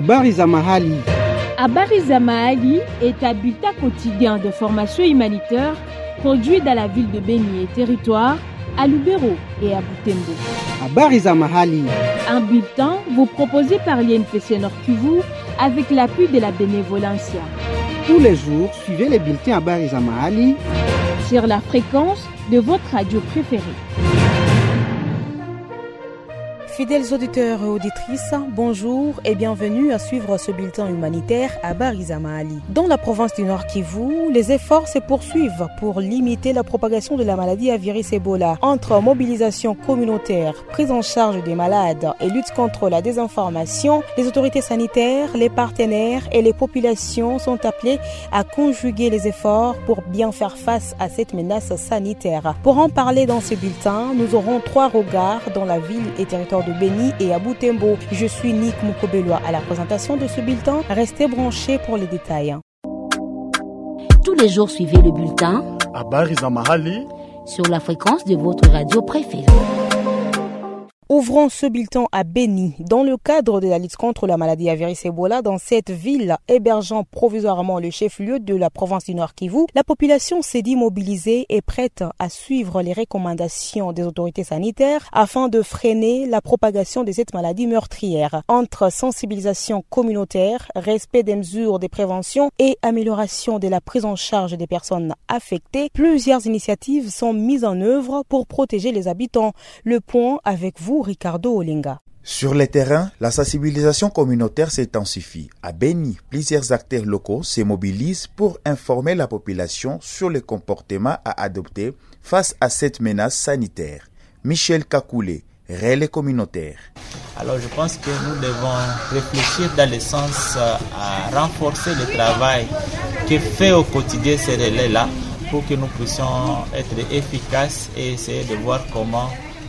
Habari za mahali. Habari za mahali est un bulletin quotidien de formation humanitaire produit dans la ville de Beni et territoire, à Lubero et à Butembo. Habari za mahali. Un bulletin vous proposé par l'INPC Nord Kivu avec l'appui de la Bénévolencia. Tous les jours, suivez les bulletins Habari za mahali sur la fréquence de votre radio préférée. Fidèles auditeurs et auditrices, bonjour et bienvenue à suivre ce bulletin humanitaire à Habari za mahali. Dans la province du Nord Kivu, les efforts se poursuivent pour limiter la propagation de la maladie à virus Ebola. Entre mobilisation communautaire, prise en charge des malades et lutte contre la désinformation, les autorités sanitaires, les partenaires et les populations sont appelés à conjuguer les efforts pour bien faire face à cette menace sanitaire. Pour en parler dans ce bulletin, nous aurons 3 regards dans la ville et territoire de Beni et à Butembo. Je suis Nick Mukobelwa à la présentation de ce bulletin. Restez branchés pour les détails. Tous les jours, suivez le bulletin Habari za mahali sur la fréquence de votre radio préférée. Ouvrons ce bulletin à Beni. Dans le cadre de la lutte contre la maladie à virus Ebola, dans cette ville hébergeant provisoirement le chef-lieu de la province du Nord Kivu, la population s'est dit mobilisée et prête à suivre les recommandations des autorités sanitaires afin de freiner la propagation de cette maladie meurtrière. Entre sensibilisation communautaire, respect des mesures de prévention et amélioration de la prise en charge des personnes affectées, plusieurs initiatives sont mises en œuvre pour protéger les habitants. Le point avec vous, Ricardo Olenga. Sur le terrain, la sensibilisation communautaire s'intensifie. À Beni, plusieurs acteurs locaux se mobilisent pour informer la population sur les comportements à adopter face à cette menace sanitaire. Michel Kakoulé, relais communautaire. Alors je pense que nous devons réfléchir dans le sens à renforcer le travail que fait au quotidien ces relais-là pour que nous puissions être efficaces et essayer de voir comment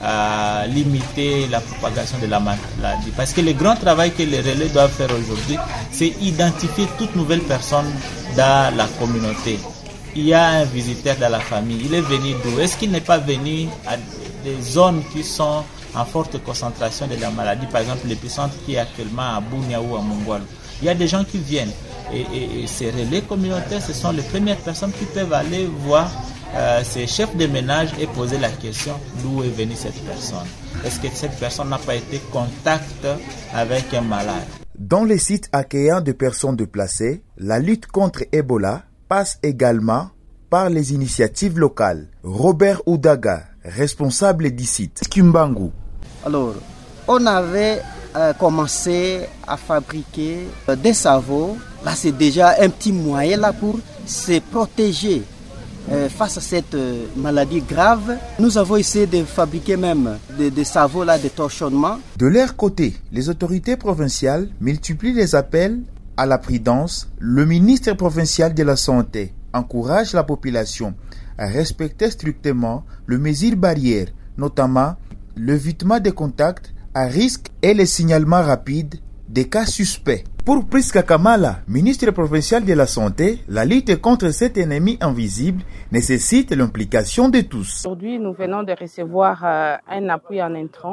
limiter la propagation de la maladie. Parce que le grand travail que les relais doivent faire aujourd'hui, c'est identifier toute nouvelle personne dans la communauté. Il y a un visiteur dans la famille, il est venu d'où? Est-ce qu'il n'est pas venu à des zones qui sont en forte concentration de la maladie, par exemple l'épicentre qui est actuellement à Bunia ou à Mongwalo? Il y a des gens qui viennent et ces relais communautaires, ce sont les premières personnes qui peuvent aller voir ces chefs de ménage et poser la question d'où est venue cette personne. Est-ce que cette personne n'a pas été en contact avec un malade? Dans les sites accueillant des personnes déplacées, la lutte contre Ebola passe également par les initiatives locales. Robert Oudaga, responsable du site Kimbangu. Alors, on avait commencé à fabriquer des savons. Là, c'est déjà un petit moyen là pour se protéger face à cette maladie grave. Nous avons essayé de fabriquer même des savons là, de torchonnement. De leur côté, les autorités provinciales multiplient les appels à la prudence. Le ministre provincial de la Santé encourage la population à respecter strictement les mesures barrières, notamment l'évitement des contacts à risque et le signalement rapide des cas suspects. Pour Priska Kamala, ministre provincial de la Santé, la lutte contre cet ennemi invisible nécessite l'implication de tous. Aujourd'hui, nous venons de recevoir un appui en intrant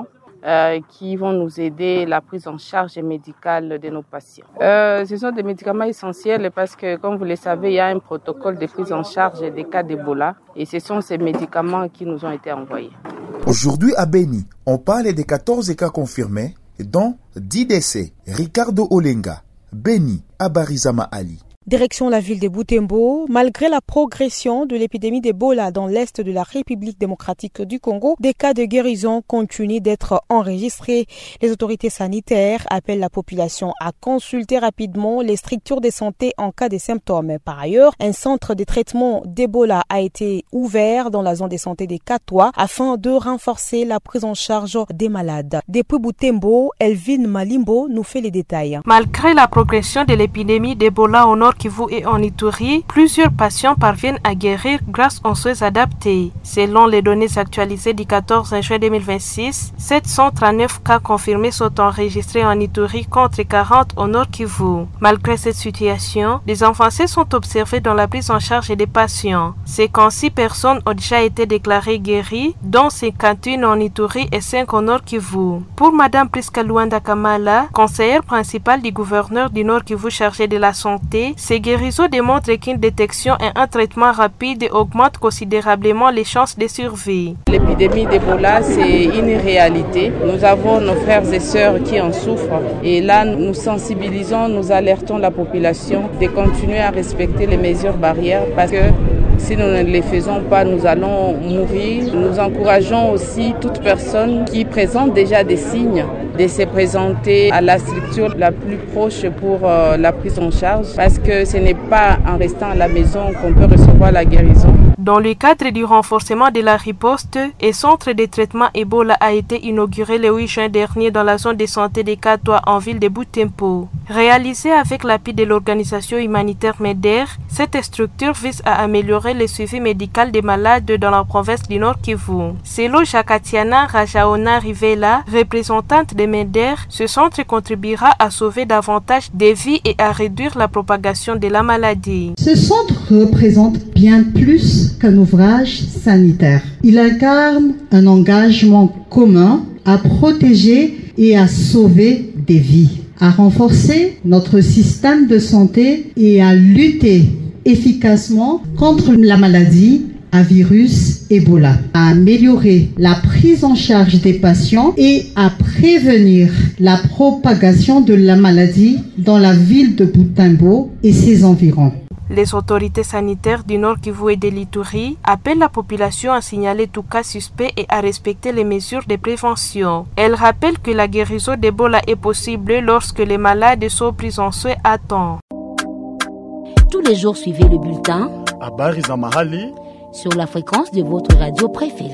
qui vont nous aider à la prise en charge médicale de nos patients. Ce sont des médicaments essentiels parce que, comme vous le savez, il y a un protocole de prise en charge des cas d'Ebola et ce sont ces médicaments qui nous ont été envoyés. Aujourd'hui à Beni, on parle de 14 cas confirmés, dont 10 décès. Ricardo Olenga, Beni, Habari za mahali. Direction la ville de Butembo, malgré la progression de l'épidémie d'Ebola dans l'est de la République démocratique du Congo, des cas de guérison continuent d'être enregistrés. Les autorités sanitaires appellent la population à consulter rapidement les structures de santé en cas de symptômes. Par ailleurs, un centre de traitement d'Ebola a été ouvert dans la zone de santé de Katwa afin de renforcer la prise en charge des malades. Depuis Butembo, Elvin Malimbo nous fait les détails. Malgré la progression de l'épidémie d'Ebola au nord Nord-Kivu et en Ituri, plusieurs patients parviennent à guérir grâce aux soins adaptés. Selon les données actualisées du 14 juin 2026, 739 cas confirmés sont enregistrés en Ituri contre 40 au Nord-Kivu. Malgré cette situation, des avancées sont observées dans la prise en charge des patients. 56 personnes ont déjà été déclarées guéries, dont 51 en Ituri et 5 au Nord-Kivu. Pour Madame Priska Luanda Kamala, conseillère principale du gouverneur du Nord-Kivu chargé de la santé, ces guérisons démontrent qu'une détection et un traitement rapide augmentent considérablement les chances de survie. L'épidémie d'Ebola, c'est une réalité. Nous avons nos frères et sœurs qui en souffrent. Et là, nous sensibilisons, nous alertons la population de continuer à respecter les mesures barrières parce que si nous ne les faisons pas, nous allons mourir. Nous encourageons aussi toute personne qui présente déjà des signes de se présenter à la structure la plus proche pour la prise en charge parce que ce n'est pas en restant à la maison qu'on peut recevoir la guérison. Dans le cadre du renforcement de la riposte, un centre de traitement Ebola a été inauguré le 8 juin dernier dans la zone de santé de Katwa en ville de Butembo. Réalisé avec l'appui de l'organisation humanitaire MEDER, cette structure vise à améliorer le suivi médical des malades dans la province du Nord-Kivu. Selon Jakatiana Rajaona Rivela, représentante de MEDER, ce centre contribuera à sauver davantage des vies et à réduire la propagation de la maladie. Ce centre représente bien plus qu'un ouvrage sanitaire. Il incarne un engagement commun à protéger et à sauver des vies, à renforcer notre système de santé et à lutter efficacement contre la maladie à virus Ebola, à améliorer la prise en charge des patients et à prévenir la propagation de la maladie dans la ville de Butembo et ses environs. Les autorités sanitaires du Nord-Kivu et de l'Ituri appellent la population à signaler tout cas suspect et à respecter les mesures de prévention. Elles rappellent que la guérison d'Ebola est possible lorsque les malades sont pris en soin à temps. Tous les jours, suivez le bulletin Habari za Mahali sur la fréquence de votre radio préférée.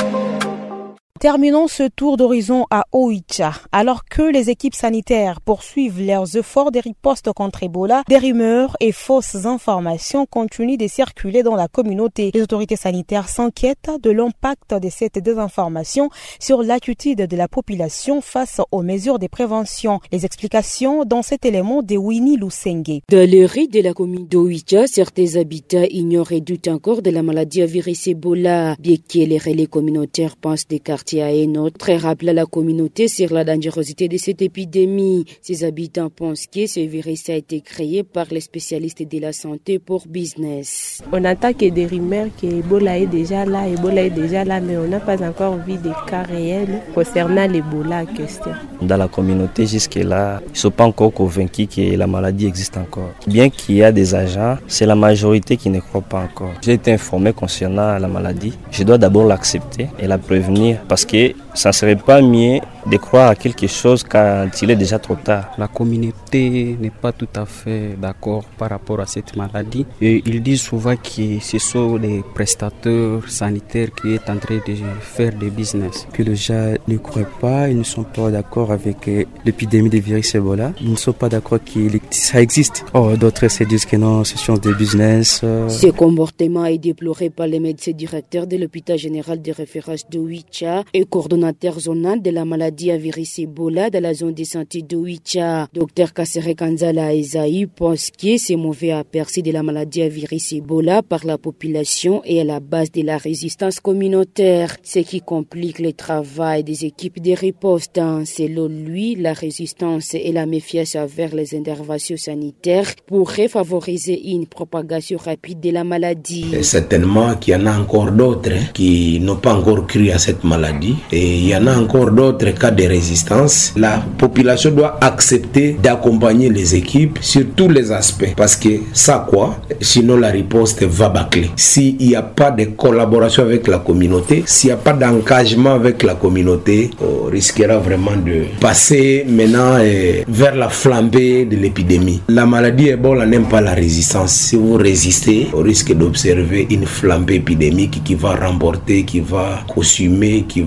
Terminons ce tour d'horizon à Oicha. Alors que les équipes sanitaires poursuivent leurs efforts de riposte contre Ebola, des rumeurs et fausses informations continuent de circuler dans la communauté. Les autorités sanitaires s'inquiètent de l'impact de cette désinformation sur l'attitude de la population face aux mesures de prévention. Les explications dans cet élément de Winnie Lusenge. Dans le riz de la commune d'Oicha, certains habitants ignorent et doutent encore de la maladie à virus Ebola, bien que les relais communautaires pensent des quartiers à un autre, rappelle à la communauté sur la dangerosité de cette épidémie. Ces habitants pensent que ce virus a été créé par les spécialistes de la santé pour business. On attend que des rumeurs que Ebola est déjà là, mais on n'a pas encore vu des cas réels concernant l'Ebola en question. Dans la communauté, jusque-là, ils ne sont pas encore convaincus que la maladie existe encore. Bien qu'il y a des agents, c'est la majorité qui ne croit pas encore. J'ai été informé concernant la maladie. Je dois d'abord l'accepter et la prévenir parce que ça ne serait pas mieux de croire à quelque chose quand il est déjà trop tard. La communauté n'est pas tout à fait d'accord par rapport à cette maladie. Et ils disent souvent que ce sont les prestataires sanitaires qui sont en train de faire des business. Que les gens ne croient pas, ils ne sont pas d'accord avec l'épidémie de virus Ebola. Ils ne sont pas d'accord que ça existe. D'autres se disent que non, ce sont des business. Ce comportement est déploré par les médecins directeurs de l'hôpital général de référence de Oicha et coordonnateur zonal de la maladie à virus Ebola dans la zone de santé de Oicha. Dr Kassere Kanzala Esaï pense que ce mauvais aperçu de la maladie à virus Ebola par la population est à la base de la résistance communautaire, ce qui complique le travail des équipes de riposte. Selon lui, la résistance et la méfiance envers les interventions sanitaires pourraient favoriser une propagation rapide de la maladie. Et certainement qu'il y en a encore d'autres qui n'ont pas encore cru à cette maladie et il y en a encore d'autres cas de résistance. La population doit accepter d'accompagner les équipes sur tous les aspects parce que ça quoi, sinon la riposte va bâcler. S'il n'y a pas de collaboration avec la communauté, s'il n'y a pas d'engagement avec la communauté, on risquera vraiment de passer maintenant vers la flambée de l'épidémie. La maladie Ebola n'aime pas la résistance. Si vous résistez, on risque d'observer une flambée épidémique qui va remporter, qui va consumer, qui va tuer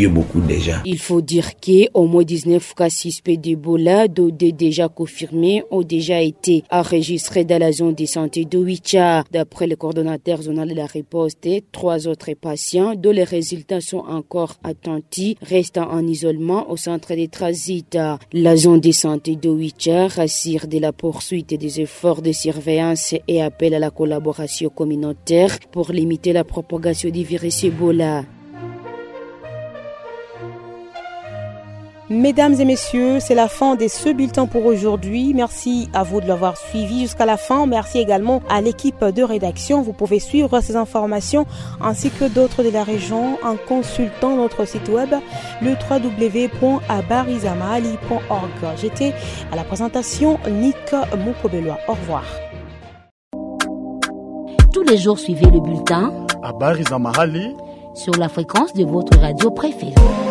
contribué beaucoup déjà. Il faut dire qu'au moins 19 cas suspects d'Ebola, dont deux déjà confirmés, ont déjà été enregistrés dans la zone de santé de Oicha. D'après le coordonnateur zonal de la riposte, 3 autres patients dont les résultats sont encore attendus restent en isolement au centre de transit. La zone de santé de Oicha rassure de la poursuite des efforts de surveillance et appelle à la collaboration communautaire pour limiter la propagation du virus Ebola. Mesdames et messieurs, c'est la fin de ce bulletin pour aujourd'hui. Merci à vous de l'avoir suivi jusqu'à la fin. Merci également à l'équipe de rédaction. Vous pouvez suivre ces informations ainsi que d'autres de la région en consultant notre site web le www.abarizamaali.org. J'étais à la présentation Nick Moukobeloa. Au revoir. Tous les jours, suivez le bulletin Abarizamaali sur la fréquence de votre radio préférée.